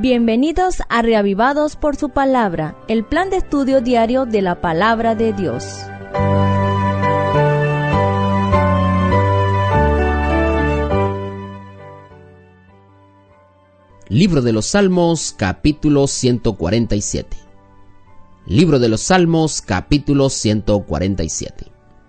Bienvenidos a Reavivados por su Palabra, el plan de estudio diario de la Palabra de Dios. Libro de los Salmos, capítulo 147. Libro de los Salmos, capítulo 147.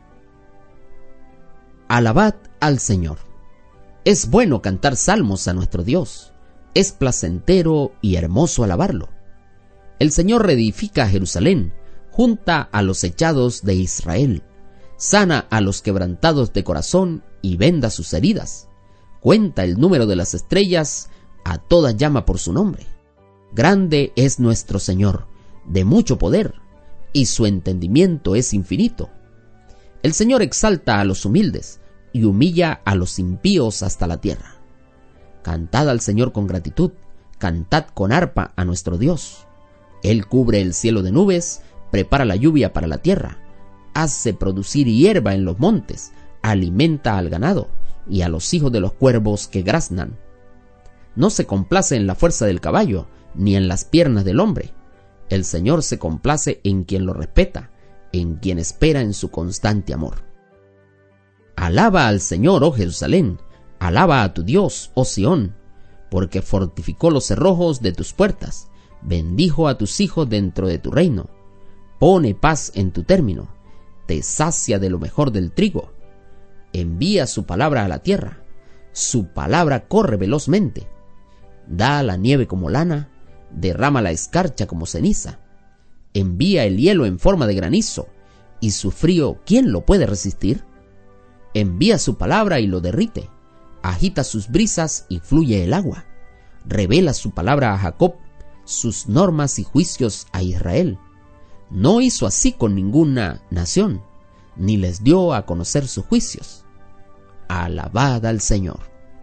Alabad al Señor. Es bueno cantar salmos a nuestro Dios. Es placentero y hermoso alabarlo. El Señor reedifica a Jerusalén, junta a los echados de Israel, sana a los quebrantados de corazón y venda sus heridas. Cuenta el número de las estrellas, a todas llama por su nombre. Grande es nuestro Señor, de mucho poder, y su entendimiento es infinito. El Señor exalta a los humildes y humilla a los impíos hasta la tierra. Cantad al Señor con gratitud, cantad con arpa a nuestro Dios. Él cubre el cielo de nubes, prepara la lluvia para la tierra, hace producir hierba en los montes, alimenta al ganado y a los hijos de los cuervos que graznan. No se complace en la fuerza del caballo, ni en las piernas del hombre. El Señor se complace en quien lo respeta, en quien espera en su constante amor. Alaba al Señor, oh Jerusalén, alaba a tu Dios, oh Sión, porque fortificó los cerrojos de tus puertas, bendijo a tus hijos dentro de tu reino, pone paz en tu término, te sacia de lo mejor del trigo, envía su palabra a la tierra, su palabra corre velozmente, da la nieve como lana, derrama la escarcha como ceniza, envía el hielo en forma de granizo, y su frío, ¿quién lo puede resistir? Envía su palabra y lo derrite, agita sus brisas y fluye el agua, revela su palabra a Jacob, sus normas y juicios a Israel. No hizo así con ninguna nación, ni les dio a conocer sus juicios. Alabad al Señor.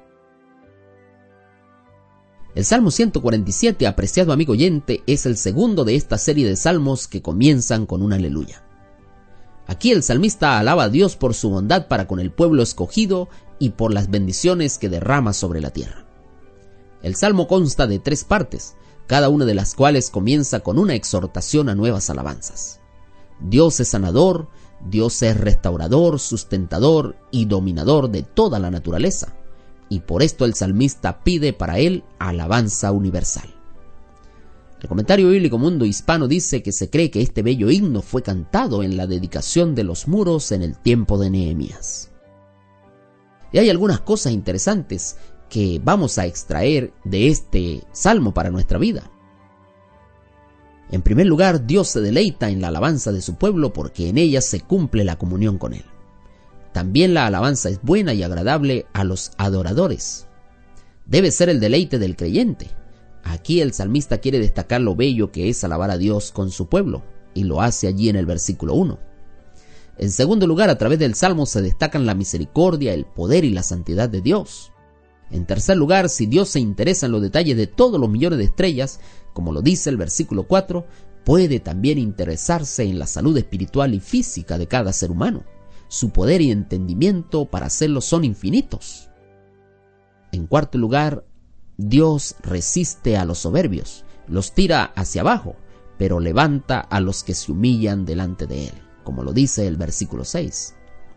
El Salmo 147, apreciado amigo oyente, es el segundo de esta serie de salmos que comienzan con un aleluya. Aquí el salmista alaba a Dios por su bondad para con el pueblo escogido y por las bendiciones que derrama sobre la tierra. El salmo consta de 3 partes, cada una de las cuales comienza con una exhortación a nuevas alabanzas. Dios es sanador, Dios es restaurador, sustentador y dominador de toda la naturaleza, y por esto el salmista pide para él alabanza universal. El comentario bíblico Mundo Hispano dice que se cree que este bello himno fue cantado en la dedicación de los muros en el tiempo de Nehemías. Y hay algunas cosas interesantes que vamos a extraer de este salmo para nuestra vida. En primer lugar, Dios se deleita en la alabanza de su pueblo porque en ella se cumple la comunión con Él. También la alabanza es buena y agradable a los adoradores. Debe ser el deleite del creyente. Aquí el salmista quiere destacar lo bello que es alabar a Dios con su pueblo, y lo hace allí en el versículo 1. En segundo lugar, a través del salmo se destacan la misericordia, el poder y la santidad de Dios. En tercer lugar, si Dios se interesa en los detalles de todos los millones de estrellas, como lo dice el versículo 4, puede también interesarse en la salud espiritual y física de cada ser humano. Su poder y entendimiento para hacerlo son infinitos. En cuarto lugar, Dios resiste a los soberbios, los tira hacia abajo, pero levanta a los que se humillan delante de Él, como lo dice el versículo 6.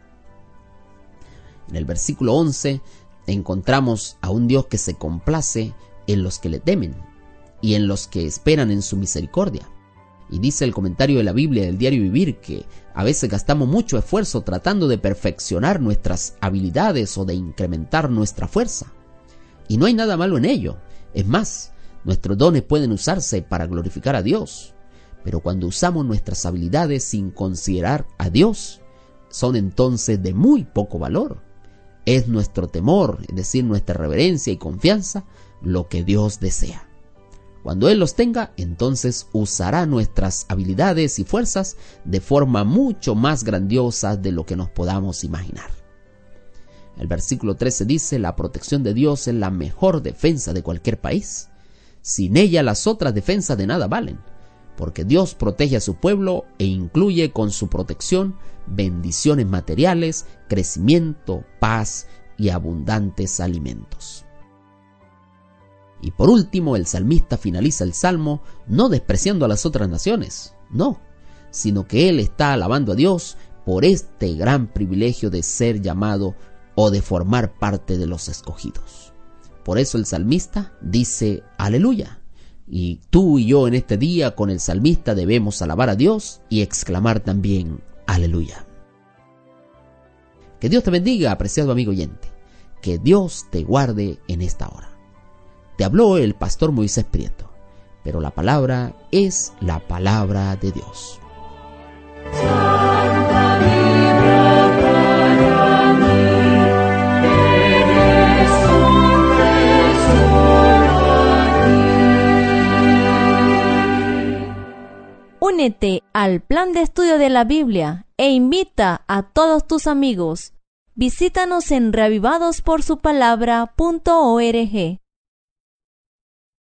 En el versículo 11 encontramos a un Dios que se complace en los que le temen y en los que esperan en su misericordia. Y dice el comentario de la Biblia del Diario Vivir que a veces gastamos mucho esfuerzo tratando de perfeccionar nuestras habilidades o de incrementar nuestra fuerza. Y no hay nada malo en ello. Es más, nuestros dones pueden usarse para glorificar a Dios. Pero cuando usamos nuestras habilidades sin considerar a Dios, son entonces de muy poco valor. Es nuestro temor, es decir, nuestra reverencia y confianza, lo que Dios desea. Cuando Él los tenga, entonces usará nuestras habilidades y fuerzas de forma mucho más grandiosa de lo que nos podamos imaginar. El versículo 13 dice: la protección de Dios es la mejor defensa de cualquier país. Sin ella las otras defensas de nada valen, porque Dios protege a su pueblo e incluye con su protección bendiciones materiales, crecimiento, paz y abundantes alimentos. Y por último, el salmista finaliza el salmo no despreciando a las otras naciones, no, sino que él está alabando a Dios por este gran privilegio de ser llamado o de formar parte de los escogidos. Por eso el salmista dice aleluya. Y tú y yo en este día con el salmista debemos alabar a Dios y exclamar también aleluya. Que Dios te bendiga, apreciado amigo oyente. Que Dios te guarde en esta hora. Te habló el pastor Moisés Prieto, pero la palabra es la palabra de Dios. Santa Biblia para mí, eres un tesoro aquí. Únete al plan de estudio de la Biblia e invita a todos tus amigos. Visítanos en reavivadosporsupalabra.org.